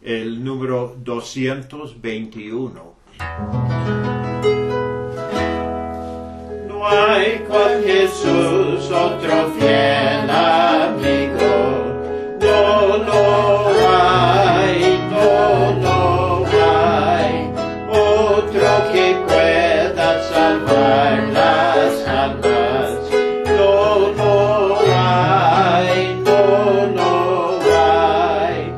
el número 221. No hay cual Jesús, otro fiel amigo, no lo hay, no lo hay, otro que pueda salvar las almas, no lo hay, no lo hay.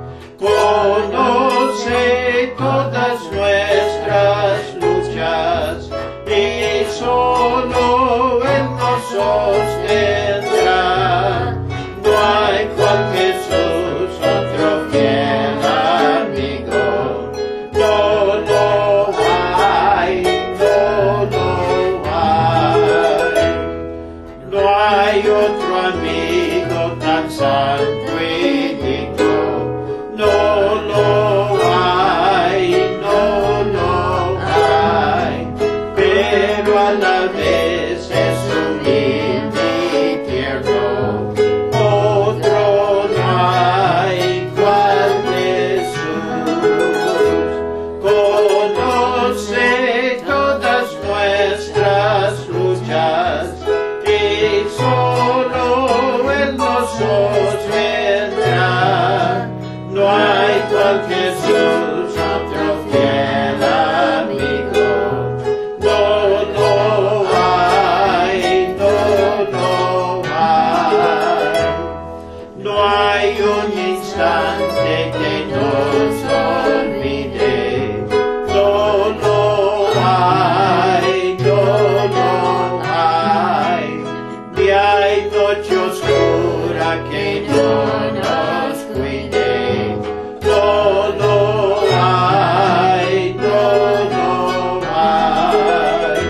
Conoce todas nuestras luchas y solo Él nos sostendrá. No hay cual Jesús, otro fiel amigo, no lo hay, no lo hay. No hay otro amigo tan santo y digno, no lo hay, no lo hay, pero a la vez es humilde y tierno, otro no hay cual Jesús. Conoce todas nuestras luchas y solo Él nos sostendrá. No hay cual Jesús, otro fiel amigo, no lo hay, no lo hay. No hay un instante que nos olvide, no lo hay, no lo hay. Ni hay noche oscura que no nos cuide, no lo hay, no lo hay.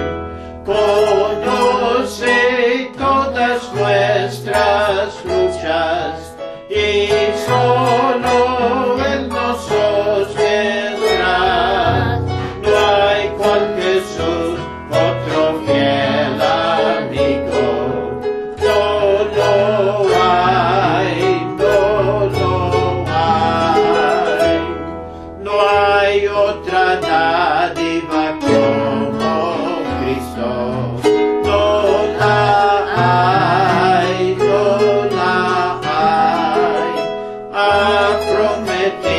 Conoce todas nuestras luchas y solo Él nos sostendrá. No hay cual Jesús, otro fiel amigo, no lo hay, no lo hay. No hay otra dádiva como Cristo, no la hay, no la hay. Ha prometido